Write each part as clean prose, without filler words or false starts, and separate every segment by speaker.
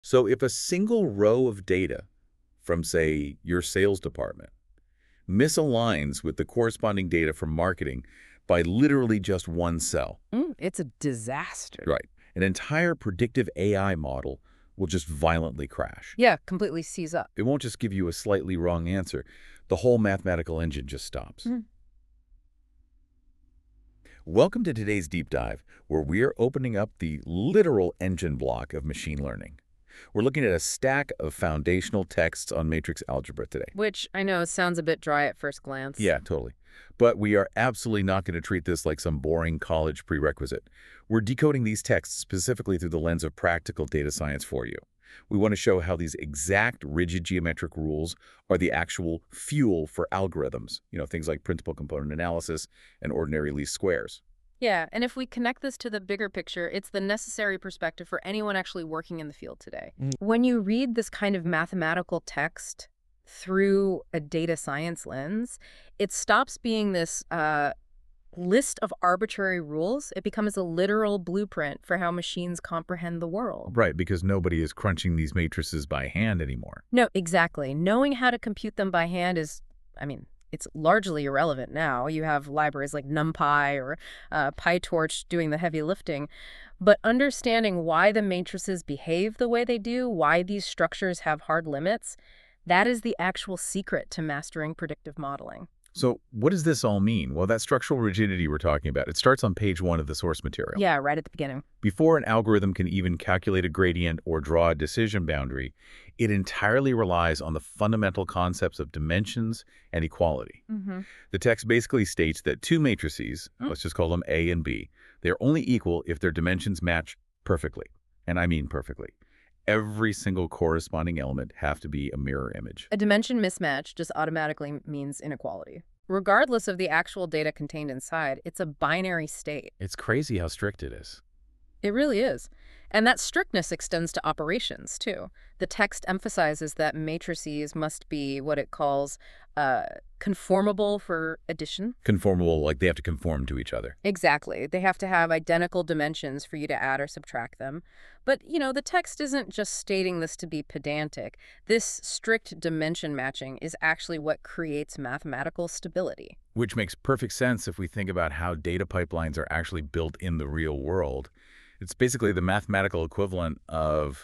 Speaker 1: So if a single row of data from, say, your sales department misaligns with the corresponding data from marketing by literally just one cell,
Speaker 2: It's a disaster.
Speaker 1: right, an entire predictive AI model will just violently crash.
Speaker 2: Yeah, completely seize up.
Speaker 1: It won't just give you a slightly wrong answer. The whole mathematical engine just stops.
Speaker 2: Mm.
Speaker 1: Welcome to today's deep dive, where we're opening up the literal engine block of machine learning. We're looking at a stack of foundational texts on matrix algebra today.
Speaker 2: Which I know sounds a bit dry at first glance.
Speaker 1: Yeah, totally. But we are absolutely not going to treat this like some boring college prerequisite. We're decoding these texts specifically through the lens of practical data science for you. We want to show how these exact rigid geometric rules are the actual fuel for algorithms, things like principal component analysis and ordinary least squares.
Speaker 2: Yeah, and if we connect this to the bigger picture, it's the necessary perspective for anyone actually working in the field today. When you read this kind of mathematical text through a data science lens, it stops being this list of arbitrary rules. It becomes a literal blueprint for how machines comprehend the world.
Speaker 1: Right, because nobody is crunching these matrices by hand anymore.
Speaker 2: No, exactly. Knowing how to compute them by hand is, it's largely irrelevant now. You have libraries like NumPy or PyTorch doing the heavy lifting. But understanding why the matrices behave the way they do, why these structures have hard limits, that is the actual secret to mastering predictive modeling.
Speaker 1: So what does this all mean? Well, that structural rigidity we're talking about, it starts on page 1 of the source material.
Speaker 2: Yeah, right at the beginning.
Speaker 1: Before an algorithm can even calculate a gradient or draw a decision boundary, it entirely relies on the fundamental concepts of dimensions and equality. The text basically states that two matrices, let's just call them A and B, they're only equal if their dimensions match perfectly. And I mean perfectly. Every single corresponding element have to be a mirror image.
Speaker 2: A dimension mismatch just automatically means inequality. Regardless of the actual data contained inside, it's a binary state.
Speaker 1: It's crazy how strict it is.
Speaker 2: It really is. And that strictness extends to operations, too. The text emphasizes that matrices must be what it calls conformable for addition.
Speaker 1: Conformable, like they have to conform to each other.
Speaker 2: Exactly. They have to have identical dimensions for you to add or subtract them. But, the text isn't just stating this to be pedantic. This strict dimension matching is actually what creates mathematical stability.
Speaker 1: Which makes perfect sense if we think about how data pipelines are actually built in the real world. It's basically the mathematical equivalent of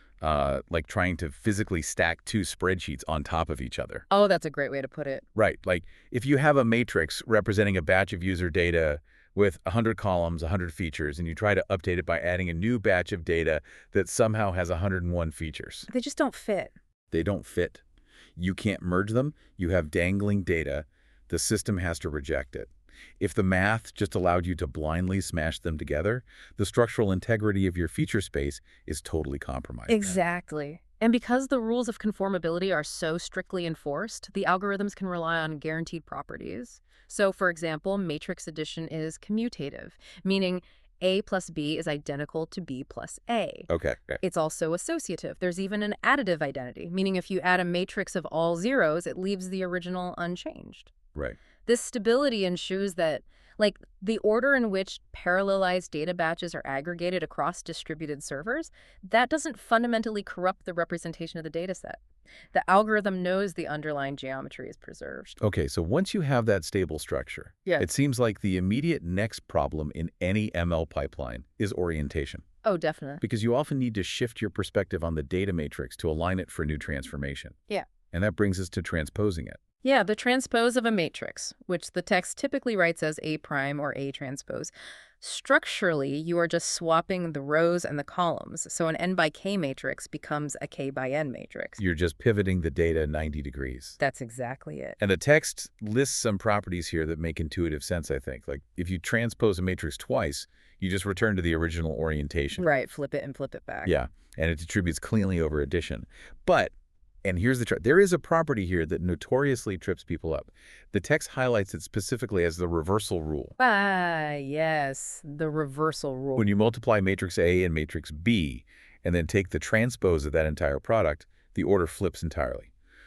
Speaker 1: like trying to physically stack two spreadsheets on top of each other.
Speaker 2: Oh, that's a great way to put it.
Speaker 1: Right. Like if you have a matrix representing a batch of user data with 100 columns, 100 features, and you try to update it by adding a new batch of data that somehow has 101 features.
Speaker 2: They just don't fit.
Speaker 1: They don't fit. You can't merge them. You have dangling data. The system has to reject it. If the math just allowed you to blindly smash them together, the structural integrity of your feature space is totally compromised.
Speaker 2: Exactly. And because the rules of conformability are so strictly enforced, the algorithms can rely on guaranteed properties. So, for example, matrix addition is commutative, meaning A plus B is identical to B plus A.
Speaker 1: Okay.
Speaker 2: It's also associative. There's even an additive identity, meaning if you add a matrix of all zeros, it leaves the original unchanged.
Speaker 1: Right.
Speaker 2: This stability ensures that, the order in which parallelized data batches are aggregated across distributed servers, that doesn't fundamentally corrupt the representation of the data set. The algorithm knows the underlying geometry is preserved.
Speaker 1: Okay, so once you have that stable structure,
Speaker 2: Yeah.
Speaker 1: it seems like the immediate next problem in any ML pipeline is orientation.
Speaker 2: Oh, definitely.
Speaker 1: Because you often need to shift your perspective on the data matrix to align it for new transformation.
Speaker 2: Yeah.
Speaker 1: And that brings us to transposing it.
Speaker 2: Yeah, the transpose of a matrix, which the text typically writes as A prime or A transpose. Structurally, you are just swapping the rows and the columns, so an n by k matrix becomes a k by n matrix.
Speaker 1: You're just pivoting the data 90 degrees.
Speaker 2: That's exactly it.
Speaker 1: And the text lists some properties here that make intuitive sense, I think. Like if you transpose a matrix twice, you just return to the original orientation.
Speaker 2: Right, flip it and flip it back.
Speaker 1: Yeah, and it distributes cleanly over addition. But and here's the trick. There is a property here that notoriously trips people up. The text highlights it specifically as the reversal rule.
Speaker 2: Ah, yes, the reversal rule.
Speaker 1: When you multiply matrix A and matrix B, and then take the transpose of that entire product, the order flips entirely.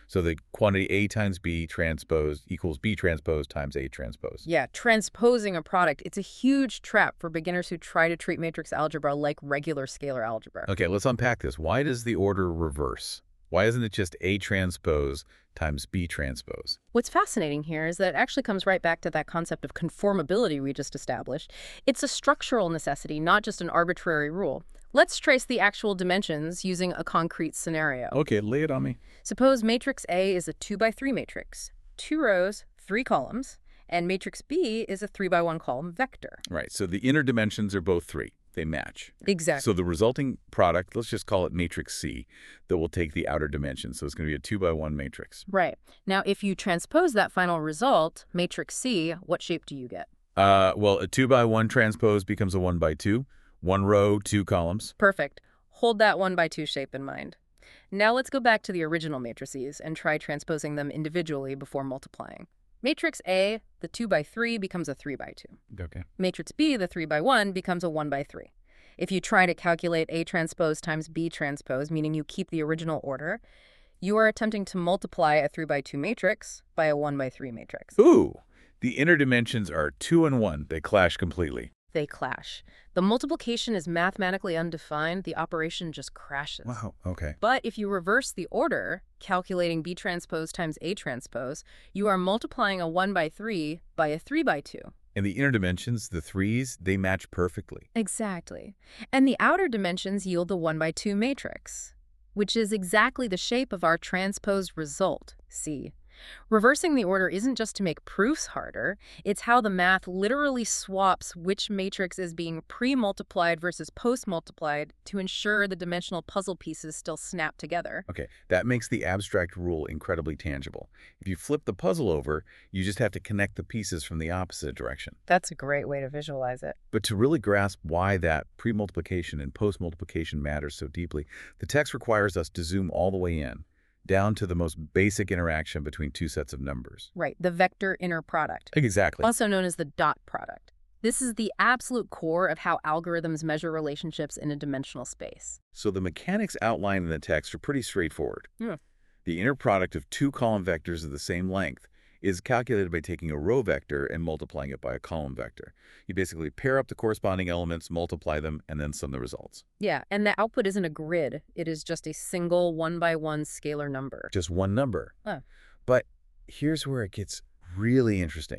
Speaker 1: So the quantity A times B transpose equals B transpose times A transpose.
Speaker 2: Yeah, transposing a product, it's a huge trap for beginners who try to treat matrix algebra like regular scalar algebra.
Speaker 1: Okay, let's unpack this. Why does the order reverse? Why isn't it just A transpose times B transpose?
Speaker 2: What's fascinating here is that it actually comes right back to that concept of conformability we just established. It's a structural necessity, not just an arbitrary rule. Let's trace the actual dimensions using a concrete scenario.
Speaker 1: Okay, lay it on me.
Speaker 2: Suppose matrix A is a 2x3 matrix, 2 rows, 3 columns, and matrix B is a 3x1 column vector.
Speaker 1: Right, so the inner dimensions are both 3. They match.
Speaker 2: Exactly.
Speaker 1: So the resulting product, let's just call it matrix C, that will take the outer dimension. So it's going to be a 2x1 matrix.
Speaker 2: Right. Now, if you transpose that final result, matrix C, what shape do you get?
Speaker 1: Well, a 2x1 transpose becomes a 1x2. 1 row, 2 columns.
Speaker 2: Perfect. Hold that 1x2 shape in mind. Now let's go back to the original matrices and try transposing them individually before multiplying. Matrix A, the 2x3, becomes a 3x2.
Speaker 1: Okay.
Speaker 2: Matrix B, the 3x1, becomes a 1x3. If you try to calculate A transpose times B transpose, meaning you keep the original order, you are attempting to multiply a 3x2 matrix by a 1x3 matrix.
Speaker 1: Ooh, the inner dimensions are 2 and 1. They clash completely.
Speaker 2: They clash. The multiplication is mathematically undefined. The operation just crashes.
Speaker 1: Wow, okay.
Speaker 2: But if you reverse the order, calculating B transpose times A transpose, you are multiplying a 1x3 by a 3x2.
Speaker 1: And the inner dimensions, the 3's, they match perfectly.
Speaker 2: Exactly. And the outer dimensions yield the 1x2 matrix, which is exactly the shape of our transposed result, C. Reversing the order isn't just to make proofs harder, it's how the math literally swaps which matrix is being pre-multiplied versus post-multiplied to ensure the dimensional puzzle pieces still snap together.
Speaker 1: Okay, that makes the abstract rule incredibly tangible. If you flip the puzzle over, you just have to connect the pieces from the opposite direction.
Speaker 2: That's a great way to visualize it.
Speaker 1: But to really grasp why that pre-multiplication and post-multiplication matters so deeply, the text requires us to zoom all the way in, down to the most basic interaction between two sets of numbers.
Speaker 2: Right, the vector inner product.
Speaker 1: Exactly.
Speaker 2: Also known as the dot product. This is the absolute core of how algorithms measure relationships in a dimensional space.
Speaker 1: So the mechanics outlined in the text are pretty straightforward.
Speaker 2: Yeah.
Speaker 1: The inner product of two column vectors of the same length is calculated by taking a row vector and multiplying it by a column vector. You basically pair up the corresponding elements, multiply them, and then sum the results.
Speaker 2: Yeah, and the output isn't a grid. It is just a single 1x1 scalar number.
Speaker 1: Just one number.
Speaker 2: Oh.
Speaker 1: But here's where it gets really interesting.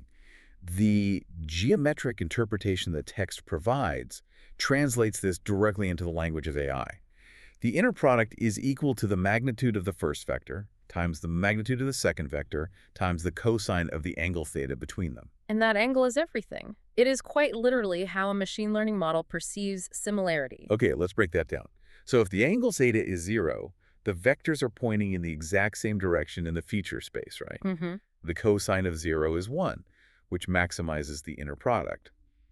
Speaker 1: The geometric interpretation the text provides translates this directly into the language of AI. The inner product is equal to the magnitude of the first vector times the magnitude of the second vector times the cosine of the angle theta between them.
Speaker 2: And that angle is everything. It is quite literally how a machine learning model perceives similarity.
Speaker 1: Okay, let's break that down. So if the angle theta is 0, the vectors are pointing in the exact same direction in the feature space, right?
Speaker 2: Mm-hmm.
Speaker 1: The cosine of 0 is 1, which maximizes the inner product.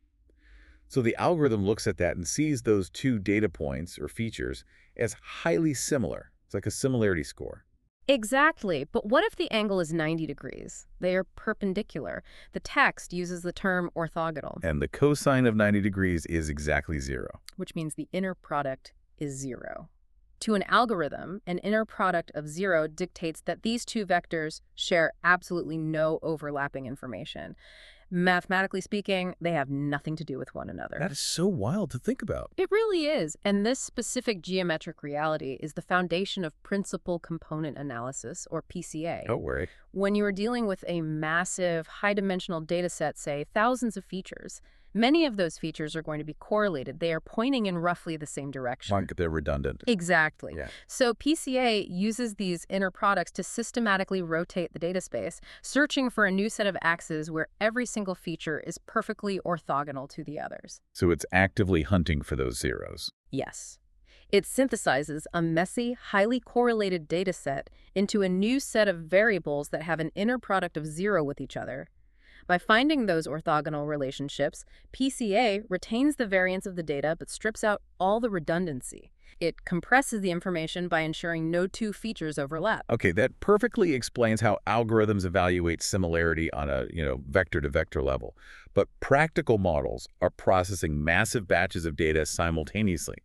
Speaker 1: So the algorithm looks at that and sees those two data points or features as highly similar. It's like a similarity score.
Speaker 2: Exactly. But what if the angle is 90 degrees? They are perpendicular. The text uses the term orthogonal.
Speaker 1: And the cosine of 90 degrees is exactly 0.
Speaker 2: Which means the inner product is 0. To an algorithm, an inner product of 0 dictates that these two vectors share absolutely no overlapping information. Mathematically speaking, they have nothing to do with one another.
Speaker 1: That is so wild to think about.
Speaker 2: It really is. And this specific geometric reality is the foundation of principal component analysis, or PCA.
Speaker 1: Don't worry.
Speaker 2: When you are dealing with a massive, high-dimensional data set, say, thousands of features, many of those features are going to be correlated. They are pointing in roughly the same direction.
Speaker 1: Like they're redundant.
Speaker 2: Exactly.
Speaker 1: Yeah.
Speaker 2: So PCA uses these inner products to systematically rotate the data space, searching for a new set of axes where every single feature is perfectly orthogonal to the others.
Speaker 1: So it's actively hunting for those zeros.
Speaker 2: Yes. It synthesizes a messy, highly correlated data set into a new set of variables that have an inner product of 0 with each other. By finding those orthogonal relationships, PCA retains the variance of the data but strips out all the redundancy. It compresses the information by ensuring no two features overlap.
Speaker 1: Okay, that perfectly explains how algorithms evaluate similarity on a, vector-to-vector level. But practical models are processing massive batches of data simultaneously,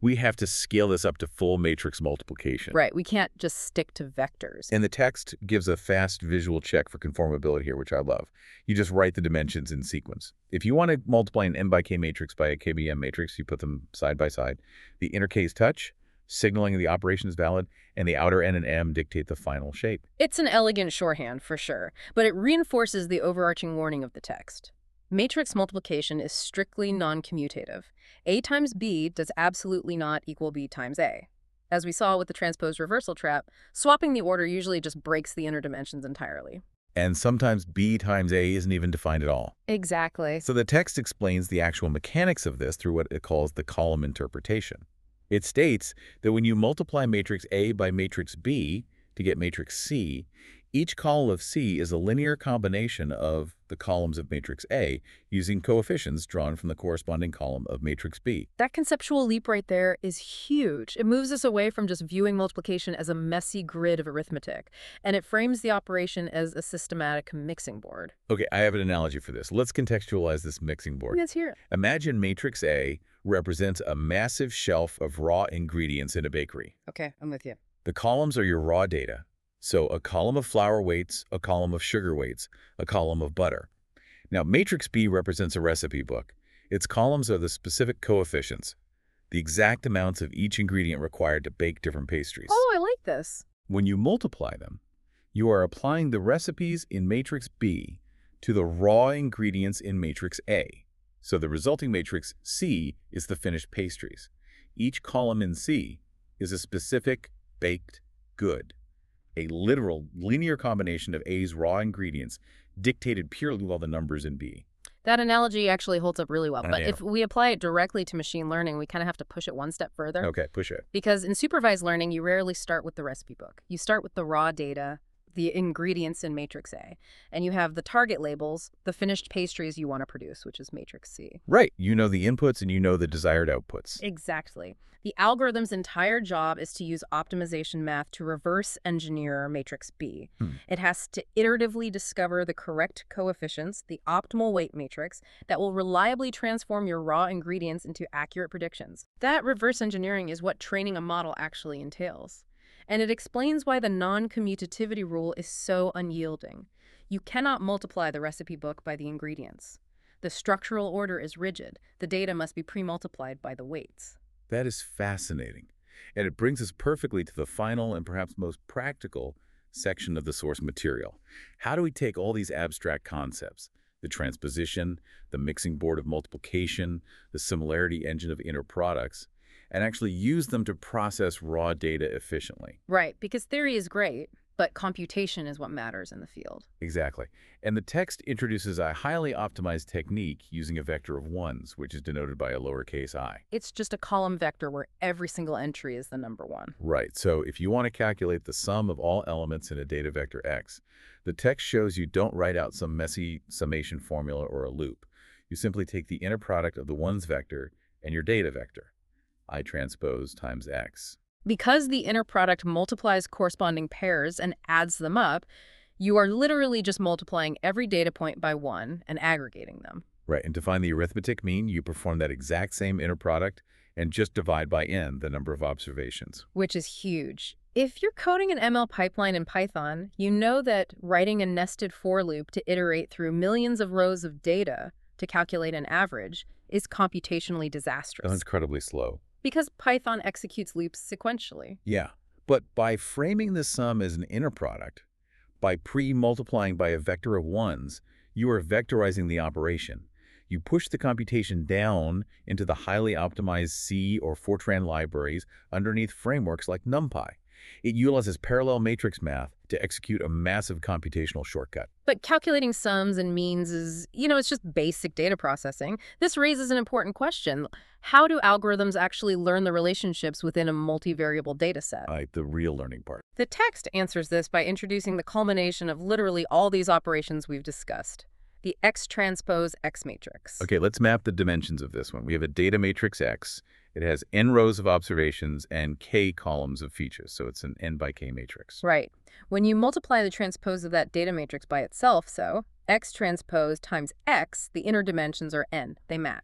Speaker 1: We have to scale this up to full matrix multiplication.
Speaker 2: Right. We can't just stick to vectors.
Speaker 1: And the text gives a fast visual check for conformability here, which I love. You just write the dimensions in sequence. If you want to multiply an m by k matrix by a kbm matrix, you put them side by side. The inner k's touch, signaling the operation is valid, and the outer n and m dictate the final shape.
Speaker 2: It's an elegant shorthand, for sure, but it reinforces the overarching warning of the text. Matrix multiplication is strictly non-commutative. A times B does absolutely not equal B times A. As we saw with the transposed reversal trap, swapping the order usually just breaks the inner dimensions entirely.
Speaker 1: And sometimes B times A isn't even defined at all.
Speaker 2: Exactly.
Speaker 1: So the text explains the actual mechanics of this through what it calls the column interpretation. It states that when you multiply matrix A by matrix B to get matrix C, each column of C is a linear combination of the columns of matrix A using coefficients drawn from the corresponding column of matrix B.
Speaker 2: That conceptual leap right there is huge. It moves us away from just viewing multiplication as a messy grid of arithmetic, and it frames the operation as a systematic mixing board.
Speaker 1: Okay, I have an analogy for this. Let's contextualize this mixing board.
Speaker 2: Let's hear it.
Speaker 1: Imagine matrix A represents a massive shelf of raw ingredients in a bakery.
Speaker 2: Okay, I'm with you.
Speaker 1: The columns are your raw data. So a column of flour weights, a column of sugar weights, a column of butter. Now, matrix B represents a recipe book. Its columns are the specific coefficients, the exact amounts of each ingredient required to bake different pastries.
Speaker 2: Oh, I like this.
Speaker 1: When you multiply them, you are applying the recipes in matrix B to the raw ingredients in matrix A. So the resulting matrix C is the finished pastries. Each column in C is a specific baked good, a literal linear combination of A's raw ingredients dictated purely by the numbers in B.
Speaker 2: That analogy actually holds up really well. But
Speaker 1: Yeah.
Speaker 2: if we apply it directly to machine learning, we kind of have to push it one step further.
Speaker 1: Okay, push it.
Speaker 2: Because in supervised learning, you rarely start with the recipe book. You start with the raw data, the ingredients in matrix A, and you have the target labels, the finished pastries you want to produce, which is matrix C.
Speaker 1: Right. You know the inputs and you know the desired outputs.
Speaker 2: Exactly. The algorithm's entire job is to use optimization math to reverse engineer matrix B. It has to iteratively discover the correct coefficients, the optimal weight matrix, that will reliably transform your raw ingredients into accurate predictions. That reverse engineering is what training a model actually entails. And it explains why the non-commutativity rule is so unyielding. You cannot multiply the recipe book by the ingredients. The structural order is rigid. The data must be pre-multiplied by the weights.
Speaker 1: That is fascinating. And it brings us perfectly to the final and perhaps most practical section of the source material. How do we take all these abstract concepts, the transposition, the mixing board of multiplication, the similarity engine of inner products, and actually use them to process raw data efficiently?
Speaker 2: Right, because theory is great, but computation is what matters in the field.
Speaker 1: Exactly. And the text introduces a highly optimized technique using a vector of ones, which is denoted by a lowercase I.
Speaker 2: It's just a column vector where every single entry is the number one.
Speaker 1: Right. So if you want to calculate the sum of all elements in a data vector X, the text shows you don't write out some messy summation formula or a loop. You simply take the inner product of the ones vector and your data vector, I transpose times X.
Speaker 2: Because the inner product multiplies corresponding pairs and adds them up, you are literally just multiplying every data point by 1 and aggregating them.
Speaker 1: Right. And to find the arithmetic mean, you perform that exact same inner product and just divide by n the number of observations.
Speaker 2: Which is huge. If you're coding an ML pipeline in Python, you know that writing a nested for loop to iterate through millions of rows of data to calculate an average is computationally disastrous.
Speaker 1: That's incredibly slow.
Speaker 2: Because Python executes loops sequentially.
Speaker 1: Yeah, but by framing the sum as an inner product, by pre-multiplying by a vector of ones, you are vectorizing the operation. You push the computation down into the highly optimized C or Fortran libraries underneath frameworks like NumPy. It utilizes parallel matrix math to execute a massive computational shortcut.
Speaker 2: But calculating sums and means is, it's just basic data processing. This raises an important question. How do algorithms actually learn the relationships within a multivariable data set?
Speaker 1: The real learning part.
Speaker 2: The text answers this by introducing the culmination of literally all these operations we've discussed. The X transpose X matrix.
Speaker 1: Okay, let's map the dimensions of this one. We have a data matrix X. It has n rows of observations and k columns of features, so it's an n by k matrix.
Speaker 2: Right. When you multiply the transpose of that data matrix by itself, so X transpose times X, the inner dimensions are n. They match.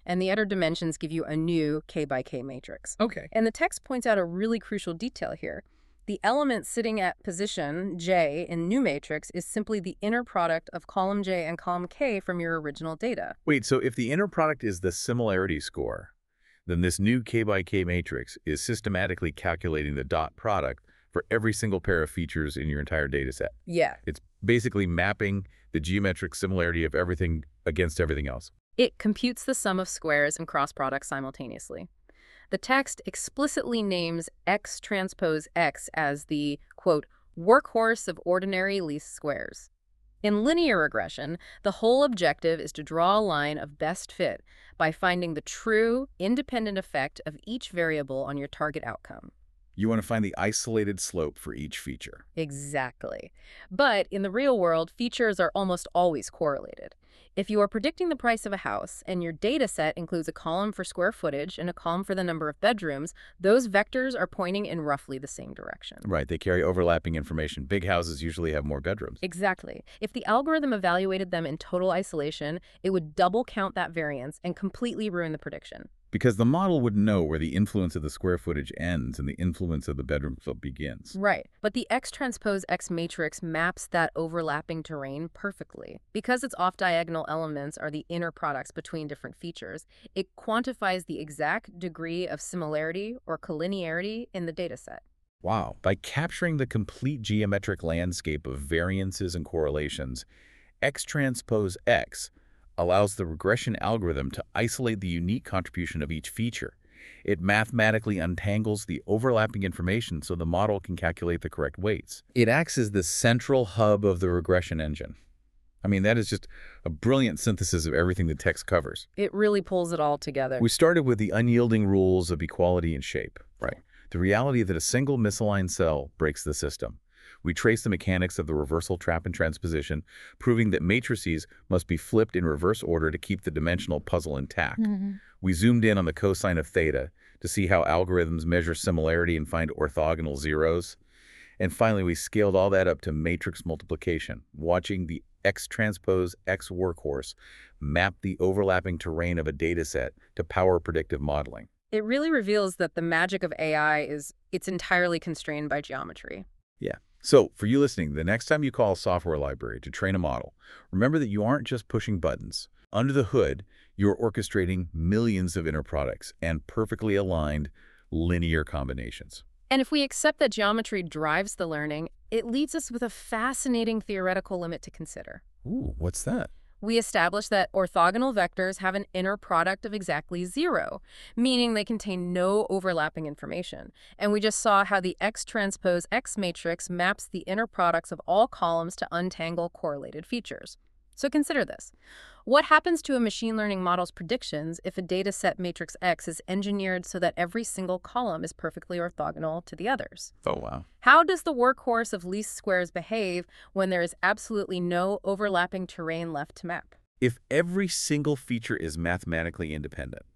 Speaker 2: and the other dimensions give you a new K by K matrix.
Speaker 1: Okay.
Speaker 2: And the text points out a really crucial detail here. The element sitting at position J in new matrix is simply the inner product of column J and column K from your original data.
Speaker 1: Wait, so if the inner product is the similarity score, then this new K by K matrix is systematically calculating the dot product for every single pair of features in your entire data set.
Speaker 2: Yeah.
Speaker 1: It's basically mapping the geometric similarity of everything against everything else.
Speaker 2: It computes the sum of squares and cross products simultaneously. The text explicitly names X transpose X as the, quote, workhorse of ordinary least squares. In linear regression, the whole objective is to draw a line of best fit by finding the true, independent effect of each variable on your target outcome.
Speaker 1: You want to find the isolated slope for each feature.
Speaker 2: Exactly. But in the real world, features are almost always correlated. If you are predicting the price of a house and your data set includes a column for square footage and a column for the number of bedrooms, those vectors are pointing in roughly the same direction.
Speaker 1: Right, they carry overlapping information. Big houses usually have more bedrooms.
Speaker 2: Exactly. If the algorithm evaluated them in total isolation, it would double count that variance and completely ruin the prediction.
Speaker 1: Because the model would know where the influence of the square footage ends and the influence of the bedroom begins.
Speaker 2: Right. But the X transpose X matrix maps that overlapping terrain perfectly. Because its off-diagonal elements are the inner products between different features, it quantifies the exact degree of similarity or collinearity in the dataset.
Speaker 1: Wow. By capturing the complete geometric landscape of variances and correlations, X transpose X allows the regression algorithm to isolate the unique contribution of each feature. It mathematically untangles the overlapping information so the model can calculate the correct weights. It acts as the central hub of the regression engine. I mean, that is just a brilliant synthesis of everything the text covers.
Speaker 2: It really pulls it all together.
Speaker 1: We started with the unyielding rules of equality and shape, right? The reality that a single misaligned cell breaks the system. We traced the mechanics of the reversal trap and transposition, proving that matrices must be flipped in reverse order to keep the dimensional puzzle intact. We zoomed in on the cosine of theta to see how algorithms measure similarity and find orthogonal zeros. And finally, we scaled all that up to matrix multiplication, watching the X transpose X workhorse map the overlapping terrain of a dataset to power predictive modeling.
Speaker 2: It really reveals that the magic of AI it's entirely constrained by geometry.
Speaker 1: Yeah. So, for you listening, the next time you call a software library to train a model, remember that you aren't just pushing buttons. Under the hood, you're orchestrating millions of inner products and perfectly aligned linear combinations.
Speaker 2: And if we accept that geometry drives the learning, it leaves us with a fascinating theoretical limit to consider.
Speaker 1: Ooh, what's that?
Speaker 2: We established that orthogonal vectors have an inner product of exactly 0, meaning they contain no overlapping information. And we just saw how the X transpose X matrix maps the inner products of all columns to untangle correlated features. So consider this. What happens to a machine learning model's predictions if a dataset matrix X is engineered so that every single column is perfectly orthogonal to the others?
Speaker 1: Oh, wow.
Speaker 2: How does the workhorse of least squares behave when there is absolutely no overlapping terrain left to map?
Speaker 1: If every single feature is mathematically independent,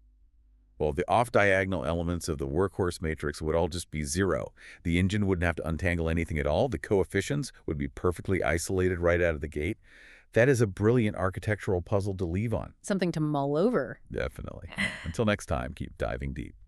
Speaker 1: well, the off-diagonal elements of the workhorse matrix would all just be 0. The engine wouldn't have to untangle anything at all. The coefficients would be perfectly isolated right out of the gate. That is a brilliant architectural puzzle to leave on.
Speaker 2: Something to mull over.
Speaker 1: Definitely. Until next time, keep diving deep.